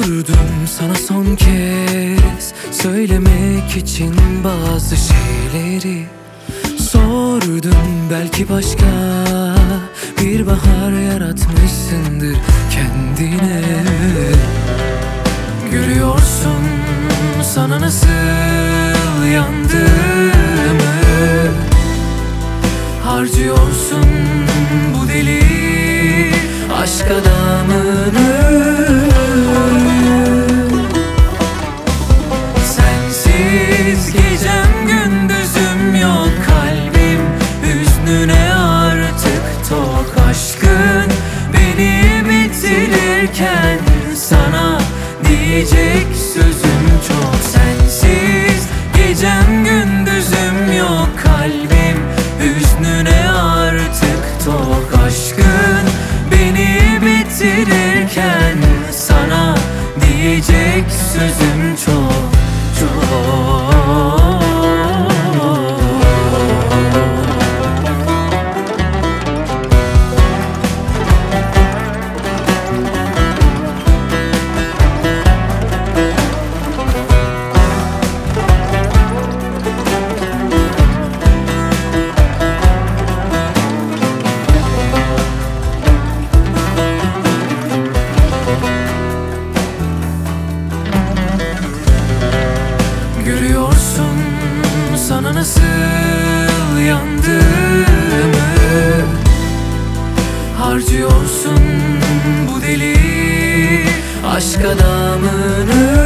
Sordum sana son kez söylemek için bazı şeyleri. Sordum, belki başka bir bahar yaratmışsındır kendine. Görüyorsun sana nasıl yandığımı, harcıyorsun bu deli aşk adamını. Sensiz gecem gündüzüm yok, kalbim hüznüne artık tok. Aşkın beni bitirirken sana diyecek sözüm çok. Sensiz gecem gündüzüm yok, kalbim hüznüne artık tok. Aşkın beni bitirirken sana diyecek sözüm çok çok. Görüyorsun sana nasıl yandığımı, harcıyorsun bu deli aşk adamını.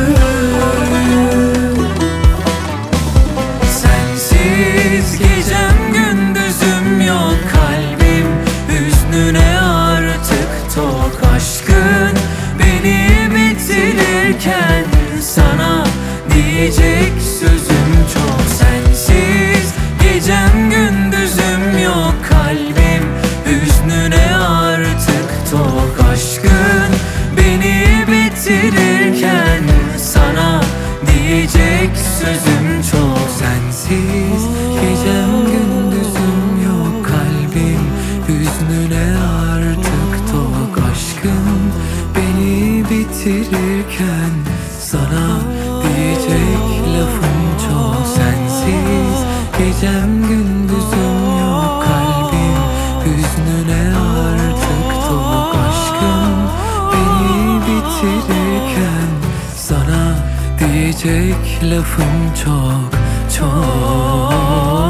Sensiz gecem gündüzüm yok, kalbim hüznüne artık tok. Aşkın beni bitirirken sana diyecek sözüm çok. Sensiz gecem gündüzüm yok, kalbim hüznüne artık tok. Aşkın beni bitirirken sana diyecek sözüm çok. Sensiz gecem gündüzüm yok, kalbim hüznüne artık tok. Aşkın beni bitirirken sana diyecek lafım çok. Sensiz gecem gündüzüm yok, kalbim hüznüne artık tok. Aşkım beni bitirirken sana diyecek lafım çok çok.